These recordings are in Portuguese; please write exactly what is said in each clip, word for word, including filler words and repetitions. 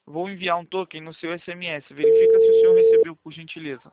Vou enviar um token no seu S M S. Verifica se o senhor recebeu, por gentileza.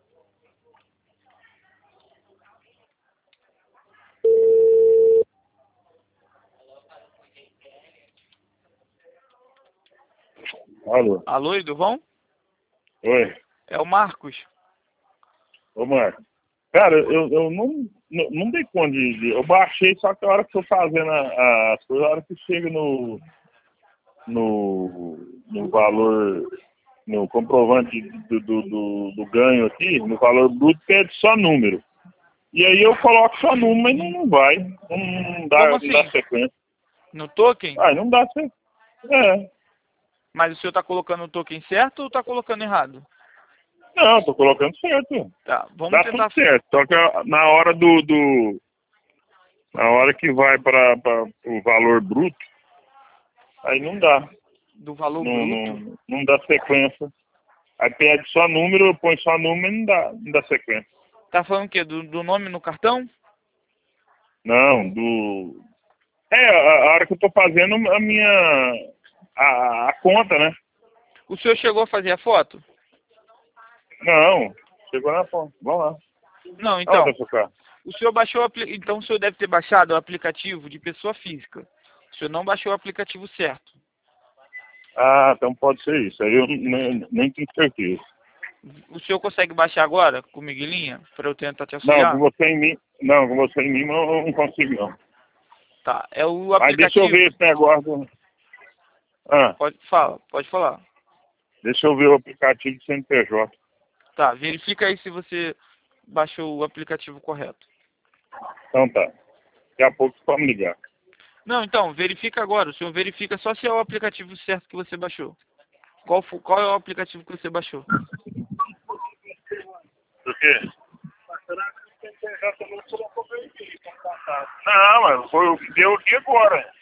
Alô? Alô, Eduvão? Oi. É o Marcos. Ô, Marcos. Cara, eu, eu não, não, não dei conta de, de... Eu baixei, só que a hora que eu tô fazendo a- as coisas, a hora que chega no... No, no valor... No comprovante do, do, do, do ganho aqui, no valor bruto, pede só número. E aí eu coloco só número, mas não, não vai. Não, não dá, Como não assim? dá sequência. No token? Ah, não dá sequência. É. Mas o senhor tá colocando o token certo ou tá colocando errado? Não, tô colocando certo. Tá, vamos Dá tentar... tudo certo. Só que a- na hora do, do na hora que vai para o valor bruto, aí não dá. Do valor Não, bruto? não, não dá sequência. Aí pede só número, põe só número e não dá, não dá sequência. Tá falando o quê? Do, do nome no cartão? Não, do. É, a, a hora que eu tô fazendo a minha. A, a conta, né? O senhor chegou a fazer a foto? Não, chegou na ponta. Vamos lá. Não, Onde então. tá seu carro? O senhor baixou o apli... Então o senhor deve ter baixado o aplicativo de pessoa física. O senhor não baixou o aplicativo certo. Ah, então pode ser isso. Aí eu nem, nem tenho certeza. O senhor consegue baixar agora comigo em linha? Para eu tentar te Não, com auxiliar? você em mim. Não, com você em mim eu não não consigo não. Tá. É o Mas deixa eu aplicativo. ver esse negócio. Ah, Pode falar, pode falar. deixa eu ver o aplicativo de C N P J. Tá, verifica aí se você baixou o aplicativo correto. Então tá. Daqui a pouco você pode me ligar. Não, então, verifica agora. O senhor verifica só se é o aplicativo certo que você baixou. Qual, fo- qual é o aplicativo que você baixou? Por quê? Não, mas foi o que deu aqui agora.